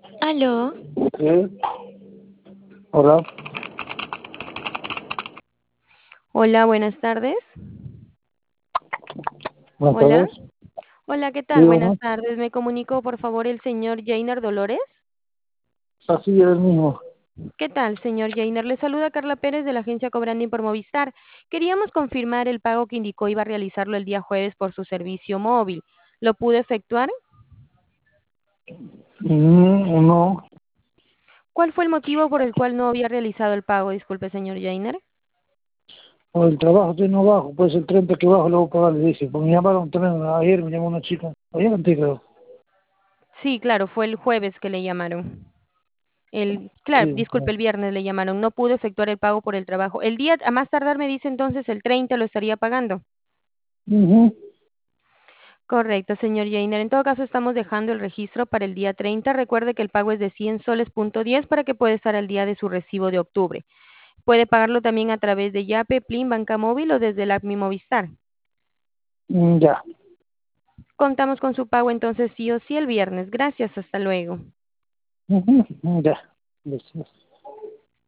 Aló, Sí, hola, hola, buenas tardes. buenas Hola, tardes. hola, ¿qué Sí, tal? Buenas bueno, tardes. Me comunico, por favor, el señor Jainer Dolores. así es el mismo. ¿Qué tal, señor Jainer? Le saluda Carla Pérez de la agencia Cobranding por Movistar. Queríamos confirmar el pago que indicó iba a realizarlo el día jueves por su servicio móvil. ¿Lo pudo efectuar? No, ¿Cuál fue el motivo por el cual no había realizado el pago? Disculpe, señor Jainer. por el trabajo estoy no bajo, pues el 30 que bajo lo voy a pagar, le dije. Porque me llamaron también ayer, me llamó una chica. Ayer antes creo. Sí, claro, fue el jueves que le llamaron. Claro, Sí, disculpe, el viernes le llamaron. No pudo efectuar el pago por el trabajo. El día, a más tardar, me dice entonces el 30 lo estaría pagando. ujú, Correcto, señor Jainer. En todo caso, estamos dejando el registro para el día 30. Recuerde que el pago es de 100 soles punto 10 para que pueda estar al día de su recibo de octubre. Puede pagarlo también a través de Yape, Plin, Banca Móvil o desde la Mi Movistar. ya, Contamos con su pago entonces sí o sí el viernes. Gracias, hasta luego. ujú, ya. Gracias.